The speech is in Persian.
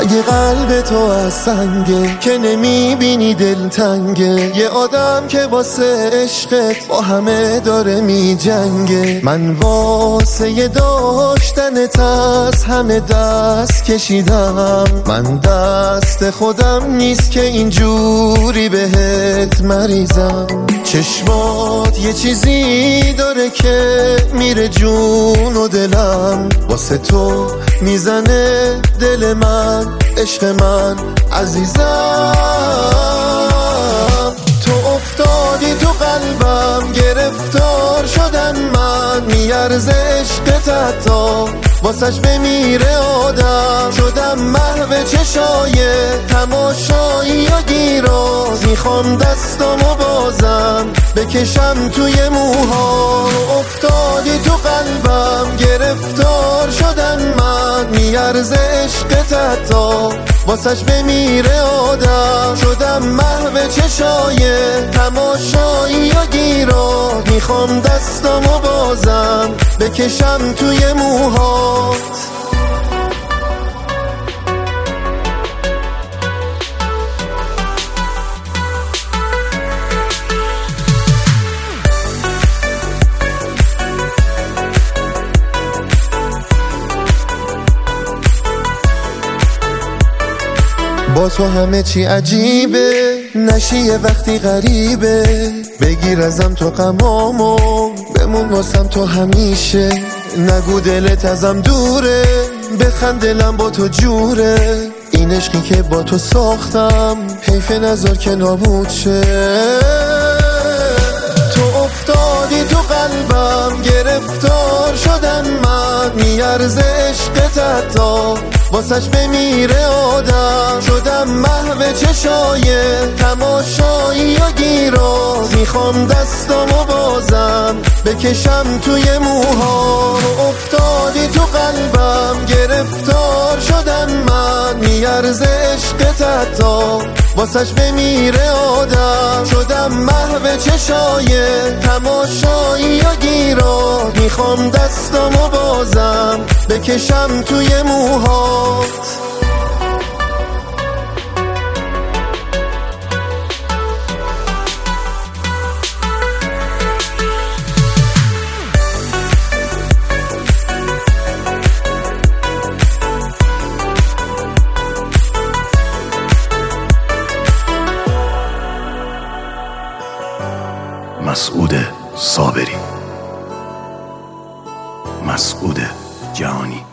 اگه قلب تو از سنگه که نمیبینی دلتنگه، یه آدم که واسه عشقت با همه داره میجنگه. من واسه داشتنت از همه دست کشیدم، من دست خودم نیست که اینجوری بهت مریضم. چشمات یه چیزی داره که میره جون و دلم، واسه تو میزنه دل من، عشق من عزیزم. تو افتادی تو قلبم، گرفتار شدم من، میارزه عشقت حتی واسش بمیره آدم. شدم محو چشای تماشایی و گیراز، میخوام دستامو بازم بکشم توی موها. افتادی تو قلبم، گرفتار شدم من، میارزه عشقت حتی واسش بمیره آدم. شدم محو چشای تماشایی و گیراز، میخوام دستامو بازم بکشم توی موهات. با تو همه چی عجیبه، نشی یه وقتی غریبه. بگیر ازم تو غمامو، بمون واسم تو همیشه. نگو دلت ازم دوره، بخند دلم با تو جوره. این عشقی که با تو ساختم، حیف نذار که نابود شه. تو افتادی تو قلبم، گرفتار شدم من، میارزه عشقت حتی واسش بمیره آدم. شدم محو چشای تماشایی و گیراز، میخوام دستامو بازم بکشم توی موها. افتادی تو قلبم، گرفتار شدم من، میارزه عشقت حتی واسش بمیره آدم. شدم محو چشای تماشایی و گیراز، میخوام دستامو بازم بکشم توی موهات. مسعود صابری، مسعود جهانی.